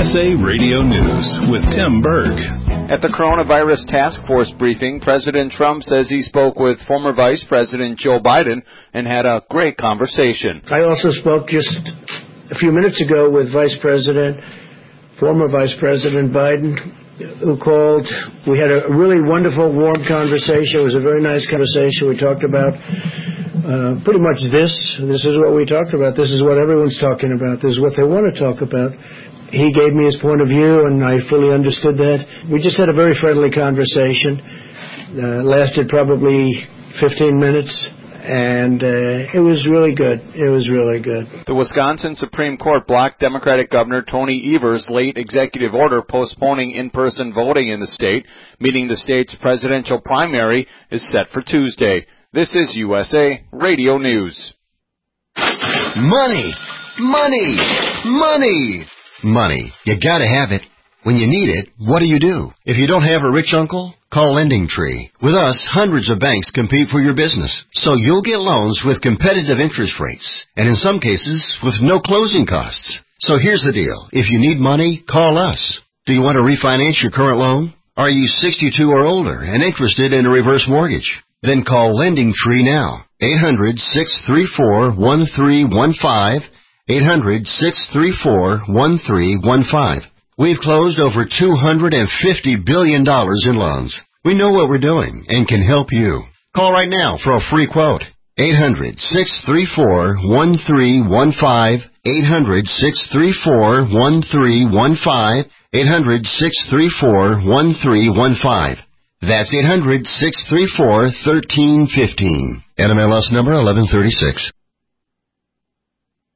USA Radio News with Tim Berg. At the coronavirus task force briefing, President Trump says he spoke with former Vice President Joe Biden and had a great conversation. I also spoke just a few minutes ago with former Vice President Biden, who called. We had a really wonderful, warm conversation. It was a very nice conversation. We talked about pretty much this. This is what we talked about. This is what everyone's talking about. This is what they want to talk about. He gave me his point of view, and I fully understood that. We just had a very friendly conversation. Lasted probably 15 minutes. And it was really good. It was really good. The Wisconsin Supreme Court blocked Democratic Governor Tony Evers' late executive order postponing in-person voting in the state, meaning the state's presidential primary is set for Tuesday. This is USA Radio News. Money! Money! Money! Money. You gotta have it. When you need it, what do? If you don't have a rich uncle, call LendingTree. With us, hundreds of banks compete for your business, so you'll get loans with competitive interest rates, and in some cases, with no closing costs. So here's the deal. If you need money, call us. Do you want to refinance your current loan? Are you 62 or older and interested in a reverse mortgage? Then call LendingTree now. 800-634-1315. 800-634-1315. We've closed over $250 billion in loans. We know what we're doing and can help you. Call right now for a free quote. 800-634-1315. 800-634-1315. 800-634-1315. That's 800-634-1315. NMLS number 1136.